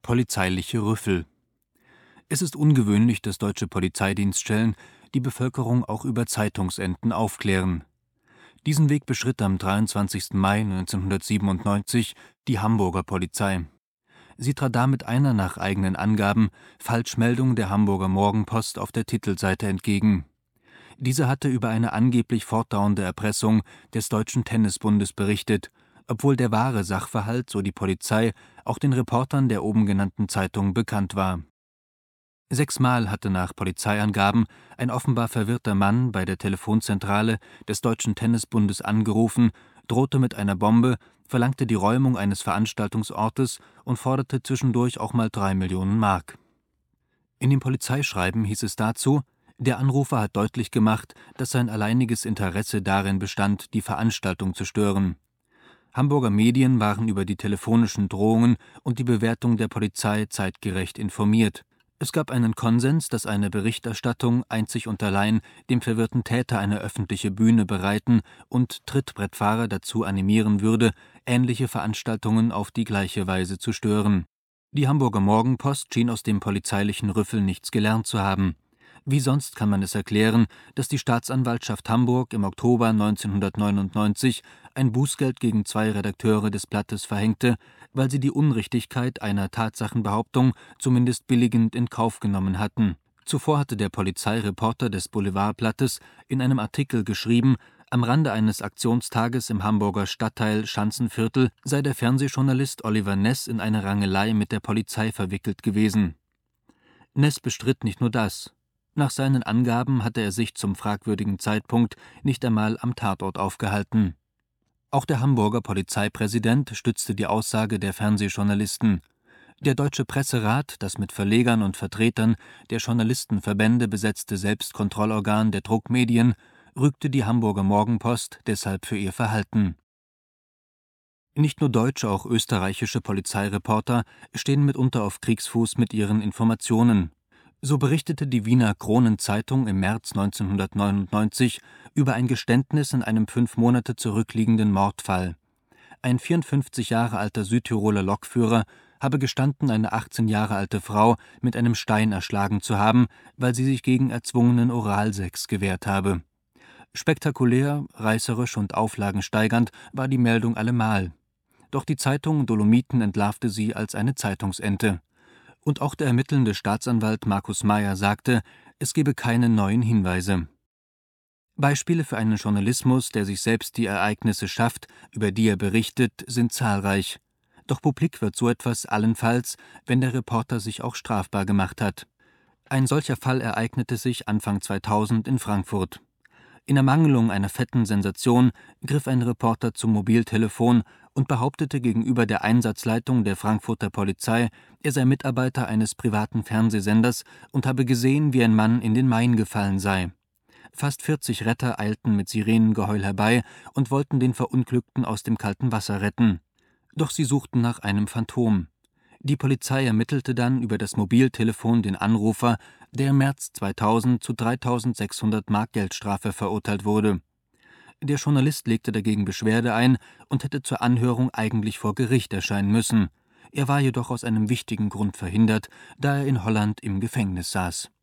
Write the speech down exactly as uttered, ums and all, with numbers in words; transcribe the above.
Polizeiliche Rüffel. Es ist ungewöhnlich, dass deutsche Polizeidienststellen die Bevölkerung auch über Zeitungsenten aufklären. Diesen Weg beschritt am dreiundzwanzigsten Mai neunzehnhundertsiebenundneunzig die Hamburger Polizei. Sie trat damit einer nach eigenen Angaben Falschmeldung der Hamburger Morgenpost auf der Titelseite entgegen. Diese hatte über eine angeblich fortdauernde Erpressung des Deutschen Tennisbundes berichtet, obwohl der wahre Sachverhalt, so die Polizei, auch den Reportern der oben genannten Zeitung bekannt war. Sechsmal hatte nach Polizeiangaben ein offenbar verwirrter Mann bei der Telefonzentrale des Deutschen Tennisbundes angerufen, drohte mit einer Bombe, verlangte die Räumung eines Veranstaltungsortes und forderte zwischendurch auch mal drei Millionen Mark. In dem Polizeischreiben hieß es dazu: Der Anrufer hat deutlich gemacht, dass sein alleiniges Interesse darin bestand, die Veranstaltung zu stören. Hamburger Medien waren über die telefonischen Drohungen und die Bewertung der Polizei zeitgerecht informiert. Es gab einen Konsens, dass eine Berichterstattung einzig und allein dem verwirrten Täter eine öffentliche Bühne bereiten und Trittbrettfahrer dazu animieren würde, ähnliche Veranstaltungen auf die gleiche Weise zu stören. Die Hamburger Morgenpost schien aus dem polizeilichen Rüffel nichts gelernt zu haben. Wie sonst kann man es erklären, dass die Staatsanwaltschaft Hamburg im Oktober neunzehnhundertneunundneunzig ein Bußgeld gegen zwei Redakteure des Blattes verhängte, weil sie die Unrichtigkeit einer Tatsachenbehauptung zumindest billigend in Kauf genommen hatten. Zuvor hatte der Polizeireporter des Boulevardblattes in einem Artikel geschrieben, am Rande eines Aktionstages im Hamburger Stadtteil Schanzenviertel sei der Fernsehjournalist Oliver Ness in eine Rangelei mit der Polizei verwickelt gewesen. Ness bestritt nicht nur das. Nach seinen Angaben hatte er sich zum fragwürdigen Zeitpunkt nicht einmal am Tatort aufgehalten. Auch der Hamburger Polizeipräsident stützte die Aussage der Fernsehjournalisten. Der Deutsche Presserat, das mit Verlegern und Vertretern der Journalistenverbände besetzte Selbstkontrollorgan der Druckmedien, rügte die Hamburger Morgenpost deshalb für ihr Verhalten. Nicht nur deutsche, auch österreichische Polizeireporter stehen mitunter auf Kriegsfuß mit ihren Informationen. So berichtete die Wiener Kronenzeitung im März neunzehnhundertneunundneunzig über ein Geständnis in einem fünf Monate zurückliegenden Mordfall. Ein vierundfünfzig Jahre alter Südtiroler Lokführer habe gestanden, eine achtzehn Jahre alte Frau mit einem Stein erschlagen zu haben, weil sie sich gegen erzwungenen Oralsex gewehrt habe. Spektakulär, reißerisch und auflagensteigernd war die Meldung allemal. Doch die Zeitung Dolomiten entlarvte sie als eine Zeitungsente. Und auch der ermittelnde Staatsanwalt Markus Mayer sagte, es gebe keine neuen Hinweise. Beispiele für einen Journalismus, der sich selbst die Ereignisse schafft, über die er berichtet, sind zahlreich. Doch publik wird so etwas allenfalls, wenn der Reporter sich auch strafbar gemacht hat. Ein solcher Fall ereignete sich Anfang zweitausend in Frankfurt. In Ermangelung einer fetten Sensation griff ein Reporter zum Mobiltelefon und behauptete gegenüber der Einsatzleitung der Frankfurter Polizei, er sei Mitarbeiter eines privaten Fernsehsenders und habe gesehen, wie ein Mann in den Main gefallen sei. Fast vierzig Retter eilten mit Sirenengeheul herbei und wollten den Verunglückten aus dem kalten Wasser retten. Doch sie suchten nach einem Phantom. Die Polizei ermittelte dann über das Mobiltelefon den Anrufer, der im März zweitausend zu dreitausendsechshundert Mark Geldstrafe verurteilt wurde. Der Journalist legte dagegen Beschwerde ein und hätte zur Anhörung eigentlich vor Gericht erscheinen müssen. Er war jedoch aus einem wichtigen Grund verhindert, da er in Holland im Gefängnis saß.